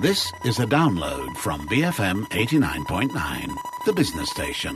This is a download from BFM 89.9, the business station.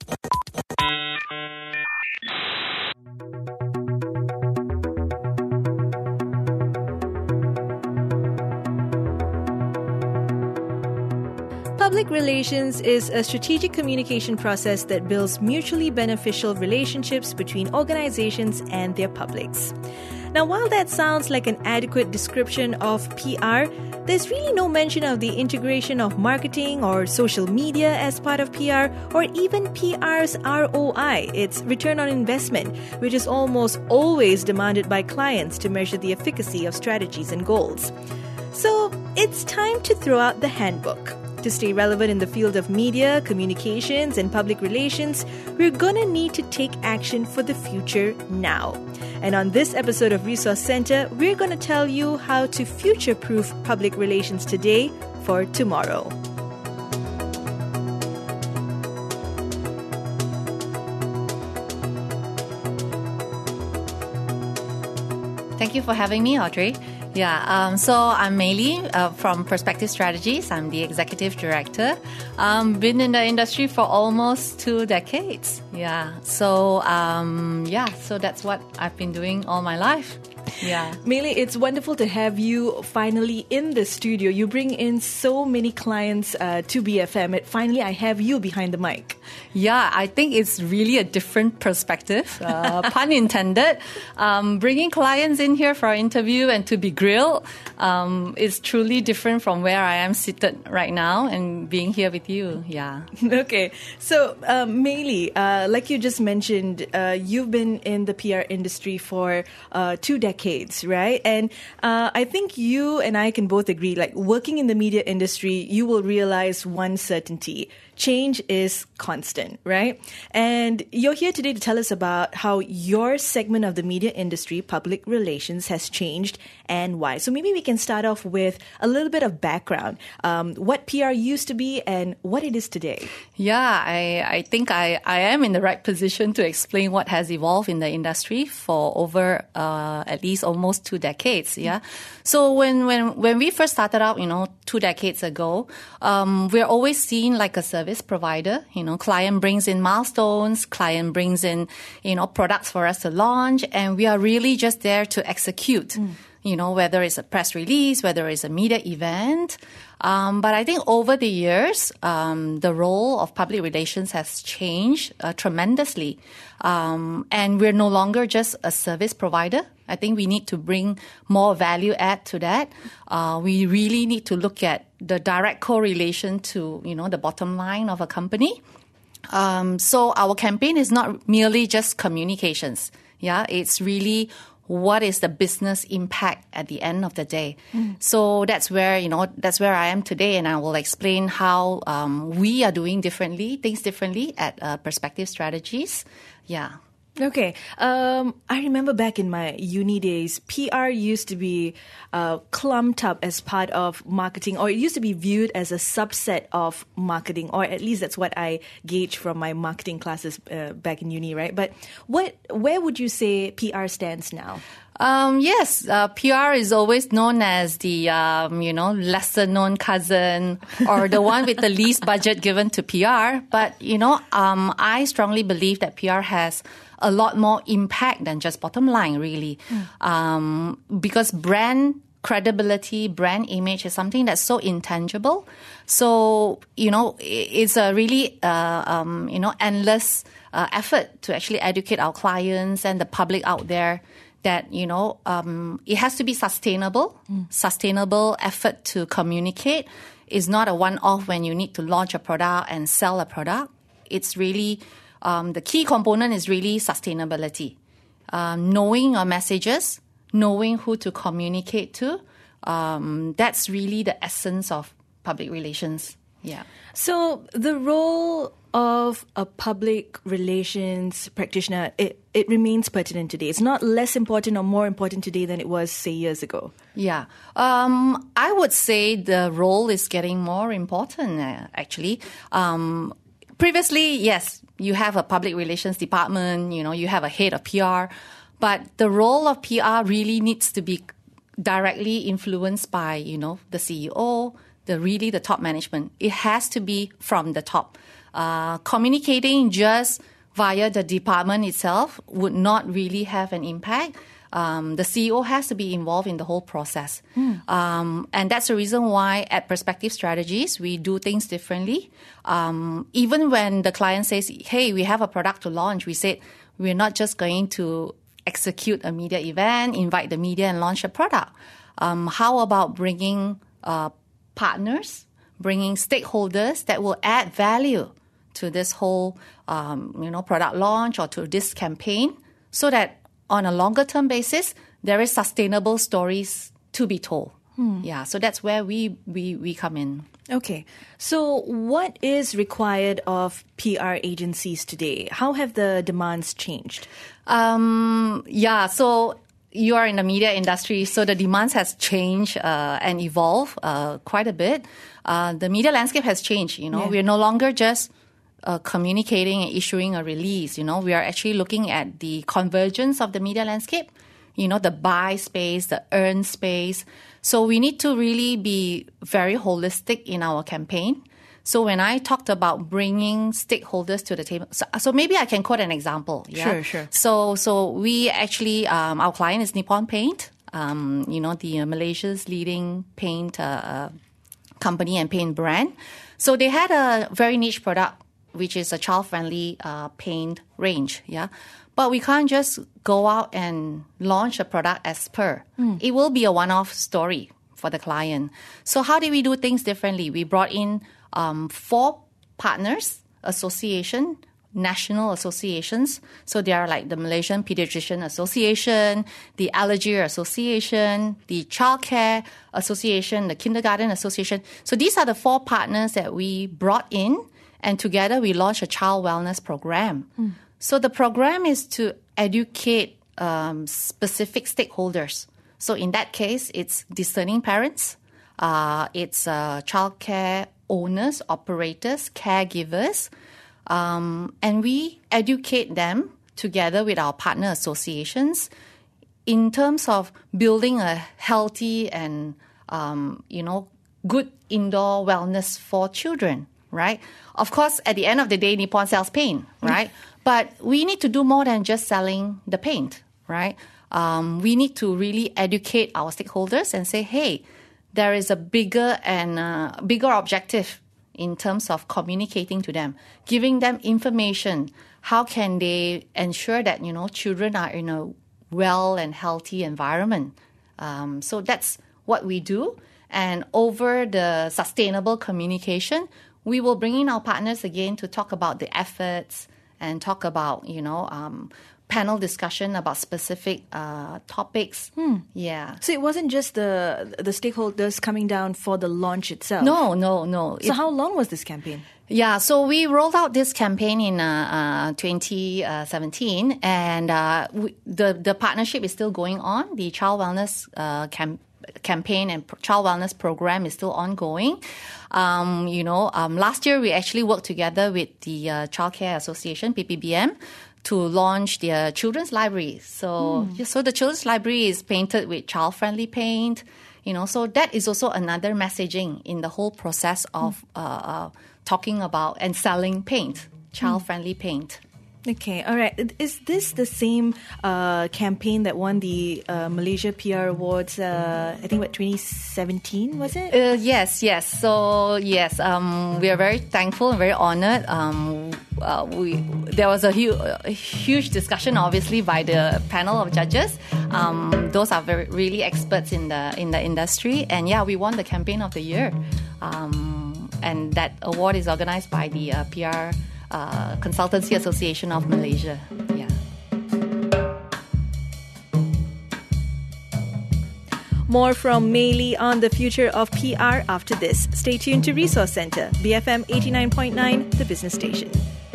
Public relations is a strategic communication process that builds mutually beneficial relationships between organizations and their publics. Now, while that sounds like an adequate description of PR, there's really no mention of the integration of marketing or social media as part of PR, or even PR's ROI, its return on investment, which is almost always demanded by clients to measure the efficacy of strategies and goals. So, it's time to throw out the handbook. To stay relevant in the field of media, communications, and public relations, we're gonna need to take action for the future now. And on this episode of Resource Center, we're gonna tell you how to future-proof public relations today for tomorrow. Thank you for having me, Audrey. So I'm Mei Lee from Perspective Strategies. I'm the Executive Director. Been in the industry for almost 2 decades. So that's what I've been doing all my life. Mei Lee, it's wonderful to have you finally in the studio. You bring in so many clients to BFM. Finally, I have you behind the mic. I think it's really a different perspective, pun intended. Bringing clients in here for our interview and to be grilled is truly different from where I am seated right now and being here with you. Okay. So, Mei Lee, like you just mentioned, you've been in the PR industry for 2 decades, right? And I think you and I can both agree, like working in the media industry, you will realize one certainty. Change is constant, right? And you're here today to tell us about how your segment of the media industry, public relations, has changed and why. So maybe we can start off with a little bit of background, what PR used to be and what it is today. I think I am in the right position to explain what has evolved in the industry for over at least almost 2 decades. So when we first started out, 2 decades ago, we're always seen like a service provider. Client brings in milestones, client brings in, products for us to launch, and we are really just there to execute. Whether it's a press release, whether it's a media event. But I think over the years, the role of public relations has changed tremendously. And we're no longer just a service provider. I think we need to bring more value add to that. We really need to look at the direct correlation to, the bottom line of a company. So our campaign is not merely just communications. It's really what is the business impact at the end of the day? So that's where I am today, and I will explain how we are doing things differently at Perspective Strategies. Okay. I remember back in my uni days, PR used to be clumped up as part of marketing, or it used to be viewed as a subset of marketing, or at least that's what I gauged from my marketing classes back in uni, right? But where would you say PR stands now? Yes, PR is always known as the, lesser known cousin or the one with the least budget given to PR. But, I strongly believe that PR has a lot more impact than just bottom line, really. Because brand credibility, brand image is something that's so intangible. So, it's a really, endless effort to actually educate our clients and the public out there that, it has to be sustainable. Sustainable effort to communicate is not a one-off when you need to launch a product and sell a product. It's really, the key component is really sustainability. Knowing your messages, knowing who to communicate to, that's really the essence of public relations. So the role of a public relations practitioner, it remains pertinent today. It's not less important or more important today than it was, say, years ago. I would say the role is getting more important, actually. Previously, yes, you have a public relations department, you have a head of PR, but the role of PR really needs to be directly influenced by, the CEO, the top management. It has to be from the top. Communicating just via the department itself would not really have an impact. The CEO has to be involved in the whole process. And that's the reason why at Perspective Strategies, we do things differently. Even when the client says, hey, we have a product to launch, we said, we're not just going to execute a media event, invite the media and launch a product. How about bringing partners, bringing stakeholders that will add value to this whole, product launch or to this campaign, so that on a longer term basis, there is sustainable stories to be told. Yeah, so that's where we come in. Okay. So what is required of PR agencies today? How have the demands changed? So you are in the media industry, so the demands has changed and evolved quite a bit. The media landscape has changed. We're no longer just communicating and issuing a release. We are actually looking at the convergence of the media landscape. The buy space, the earn space. So we need to really be very holistic in our campaign. So when I talked about bringing stakeholders to the table, so maybe I can quote an example. Yeah? Sure. So we actually, our client is Nippon Paint, the Malaysia's leading paint company and paint brand. So they had a very niche product, which is a child-friendly paint range. Yeah. But we can't just go out and launch a product as per. It will be a one-off story for the client. So how did we do things differently? We brought in 4 partners, national associations. So they are like the Malaysian Pediatrician Association, the Allergy Association, the Childcare Association, the Kindergarten Association. So these are the 4 partners that we brought in, and together we launched a child wellness program. So the program is to educate specific stakeholders. So in that case, it's discerning parents, it's childcare owners, operators, caregivers, and we educate them together with our partner associations in terms of building a healthy and good indoor wellness for children, right? Of course, at the end of the day, Nippon sells paint, right? But we need to do more than just selling the paint, right? We need to really educate our stakeholders and say, hey, there is a bigger objective in terms of communicating to them, giving them information. How can they ensure that, children are in a well and healthy environment? So that's what we do. And over the sustainable communication, we will bring in our partners again to talk about the efforts and talk about, panel discussion about specific topics. Yeah. So it wasn't just the stakeholders coming down for the launch itself? No. So how long was this campaign? Yeah, so we rolled out this campaign in 2017, and the partnership is still going on. The child wellness campaign and child wellness program is still ongoing. Last year we actually worked together with the Childcare Association, PPBM, to launch their children's library. So the children's library is painted with child-friendly paint. So that is also another messaging in the whole process of talking about and selling paint, child-friendly paint. Okay, all right. Is this the same campaign that won the Malaysia PR Awards, I think, 2017, was it? Yes. So, yes, we are very thankful and very honored. There was a huge discussion, obviously, by the panel of judges. Those are really experts in the industry. And, yeah, we won the Campaign of the Year. And that award is organized by the PR Consultancy Association of Malaysia. Yeah. More from Mei Lee on the future of PR after this. Stay tuned to Resource Centre, BFM 89.9, the business station.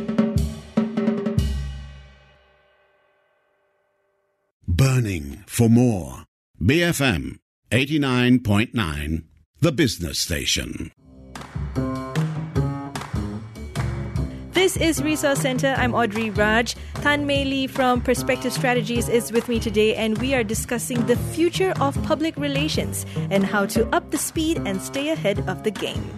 Burning for more. BFM 89.9, the business station. This is Resource Center. I'm Audrey Raj. Tan Mei Lee from Perspective Strategies is with me today, and we are discussing the future of public relations and how to up the speed and stay ahead of the game.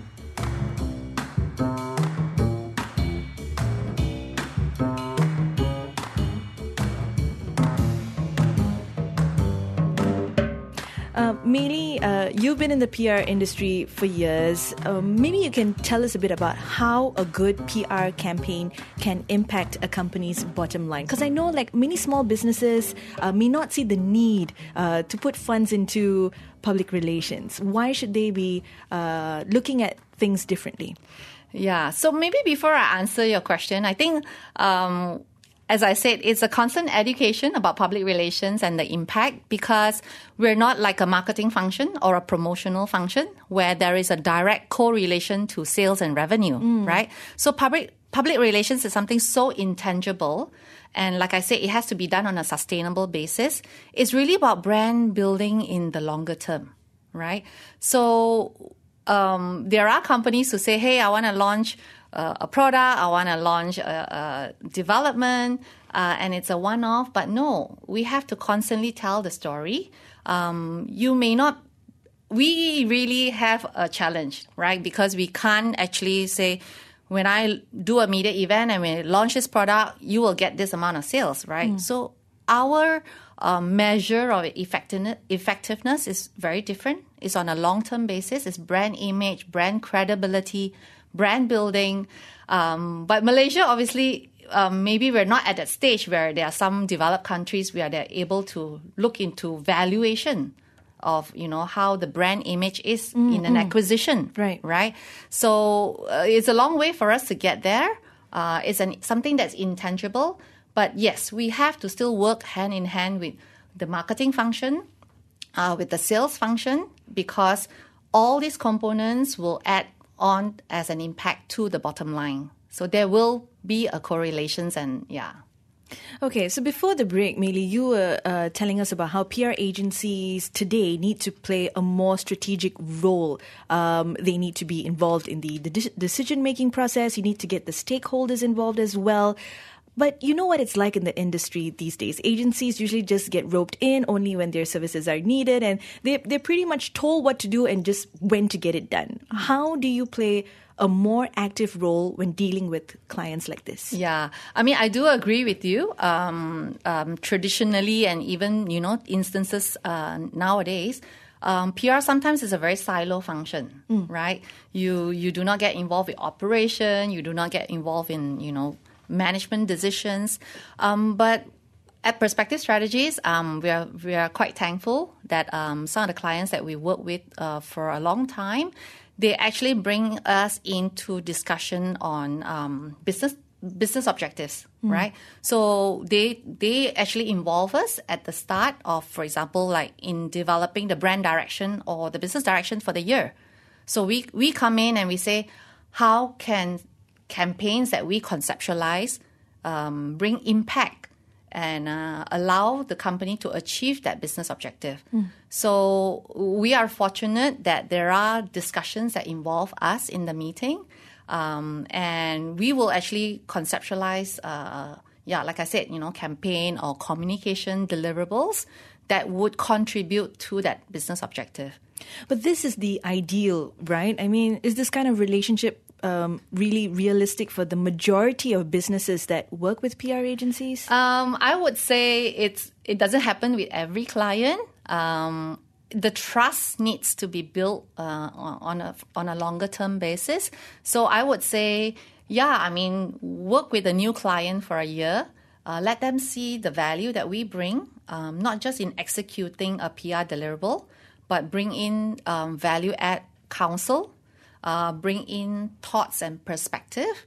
Mei Lee, you've been in the PR industry for years. Maybe you can tell us a bit about how a good PR campaign can impact a company's bottom line. Because I know like many small businesses may not see the need to put funds into public relations. Why should they be looking at things differently? Yeah, so maybe before I answer your question, I think as I said, it's a constant education about public relations and the impact, because we're not like a marketing function or a promotional function where there is a direct correlation to sales and revenue, right? So public relations is something so intangible. And like I said, it has to be done on a sustainable basis. It's really about brand building in the longer term, right? So there are companies who say, hey, I want to launch a product, I want to launch a development, and it's a one-off. But no, we have to constantly tell the story. We really have a challenge, right? Because we can't actually say, when I do a media event and we launch this product, you will get this amount of sales, right? So our measure of effectiveness is very different. It's on a long-term basis. It's brand image, brand credibility, brand building. But Malaysia, obviously, maybe we're not at that stage where there are some developed countries where they're able to look into valuation of, how the brand image is in an acquisition. Right? So it's a long way for us to get there. It's something that's intangible. But yes, we have to still work hand in hand with the marketing function, with the sales function, because all these components will add on as an impact to the bottom line. So there will be a correlations and Okay, so before the break, Mei Lee, you were telling us about how PR agencies today need to play a more strategic role. They need to be involved in the decision-making process. You need to get the stakeholders involved as well. But you know what it's like in the industry these days. Agencies usually just get roped in only when their services are needed, and they're pretty much told what to do and just when to get it done. How do you play a more active role when dealing with clients like this? Yeah, I mean, I do agree with you. Traditionally, and even, instances nowadays, PR sometimes is a very silo function, right? You do not get involved with operation. You do not get involved in, management decisions. But at Perspective Strategies, we are quite thankful that some of the clients that we work with for a long time, they actually bring us into discussion on business objectives, right? So they actually involve us at the start of, for example, like in developing the brand direction or the business direction for the year. So we come in and we say, how can campaigns that we conceptualize bring impact and allow the company to achieve that business objective. So we are fortunate that there are discussions that involve us in the meeting, and we will actually conceptualize, like I said, campaign or communication deliverables that would contribute to that business objective. But this is the ideal, right? I mean, is this kind of relationship really realistic for the majority of businesses that work with PR agencies? I would say it doesn't happen with every client. The trust needs to be built on a longer term basis. So I would say, work with a new client for a year. Let them see the value that we bring, not just in executing a PR deliverable, but bring in value add counsel. Bring in thoughts and perspective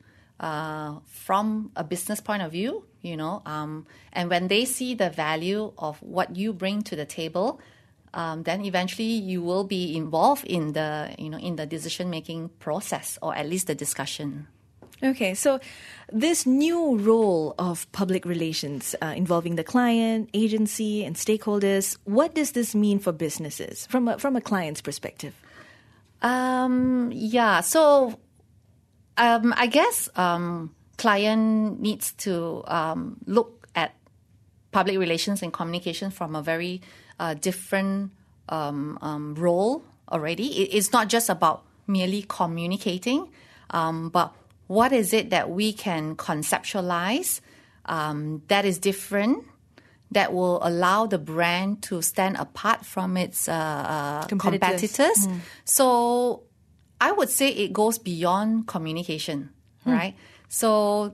from a business point of view, and when they see the value of what you bring to the table, then eventually you will be involved in the decision-making process, or at least the discussion. Okay, so this new role of public relations involving the client, agency, and stakeholders, what does this mean for businesses from a client's perspective? I guess client needs to look at public relations and communication from a very different role already. It's not just about merely communicating, but what is it that we can conceptualize that is different, that will allow the brand to stand apart from its competitors. So I would say it goes beyond communication, right? So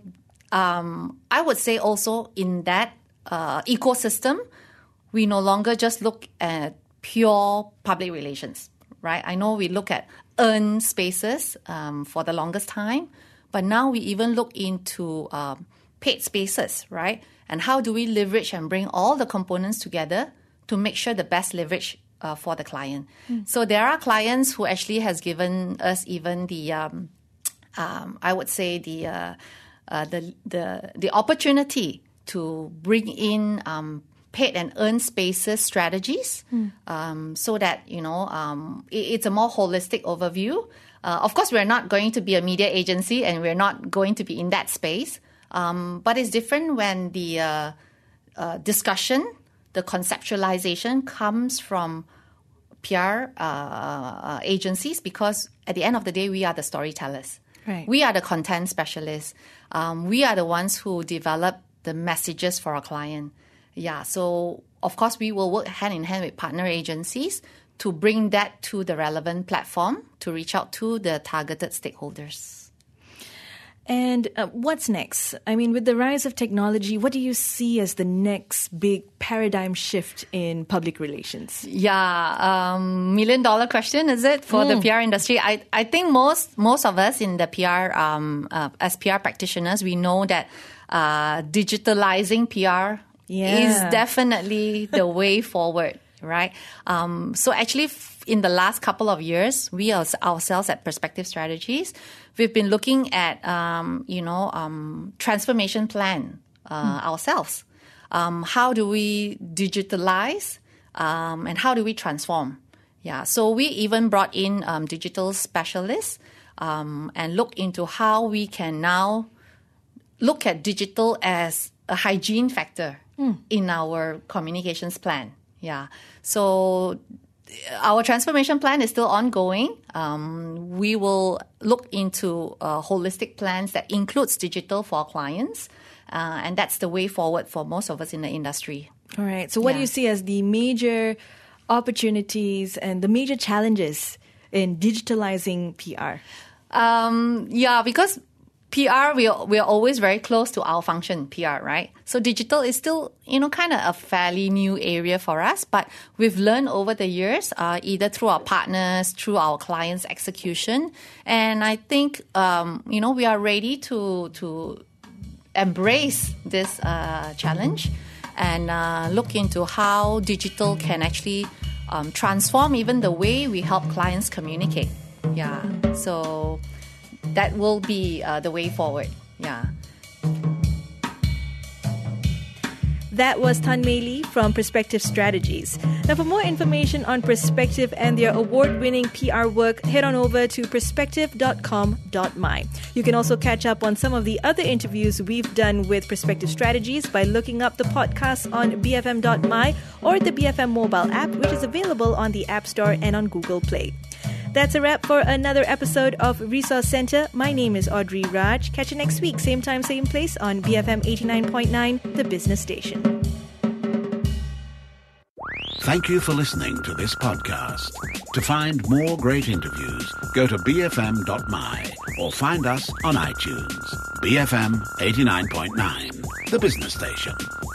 I would say also in that ecosystem, we no longer just look at pure public relations, right? I know we look at earned spaces for the longest time, but now we even look into paid spaces, right? And how do we leverage and bring all the components together to make sure the best leverage for the client? So there are clients who actually has given us even the, I would say the opportunity to bring in paid and earned spaces strategies, so that it's a more holistic overview. Of course, we're not going to be a media agency, and we're not going to be in that space. But it's different when the discussion, the conceptualization comes from PR agencies, because at the end of the day, we are the storytellers. Right. We are the content specialists. We are the ones who develop the messages for our client. Yeah, so of course, we will work hand in hand with partner agencies to bring that to the relevant platform to reach out to the targeted stakeholders. And what's next? I mean, with the rise of technology, what do you see as the next big paradigm shift in public relations? Yeah, $1 million question, is it, for the PR industry? I think most of us in the PR, as PR practitioners, we know that digitalizing PR is definitely the way forward, right? So actually, in the last couple of years, we ourselves at Perspective Strategies, we've been looking at, transformation plan ourselves. How do we digitalize and how do we transform? Yeah, so we even brought in digital specialists and look into how we can now look at digital as a hygiene factor in our communications plan. Yeah, so our transformation plan is still ongoing. We will look into holistic plans that includes digital for our clients, and that's the way forward for most of us in the industry. All right. So what do you see as the major opportunities and the major challenges in digitalizing PR? Because PR, we are always very close to our function, PR, right? So digital is still, kind of a fairly new area for us, but we've learned over the years, either through our partners, through our clients' execution. And I think, we are ready to embrace this challenge and look into how digital can actually transform even the way we help clients communicate. Yeah, so that will be the way forward. Yeah. That was Tan Mei Lee from Perspective Strategies. Now, for more information on Perspective and their award-winning PR work, head on over to perspective.com.my. You can also catch up on some of the other interviews we've done with Perspective Strategies by looking up the podcast on bfm.my or the BFM mobile app, which is available on the App Store and on Google Play. That's a wrap for another episode of Resource Center. My name is Audrey Raj. Catch you next week, same time, same place on BFM 89.9, the business station. Thank you for listening to this podcast. To find more great interviews, go to bfm.my or find us on iTunes. BFM 89.9, the business station.